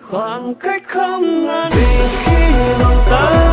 khoảng cách không ngăn vì khi lòng ta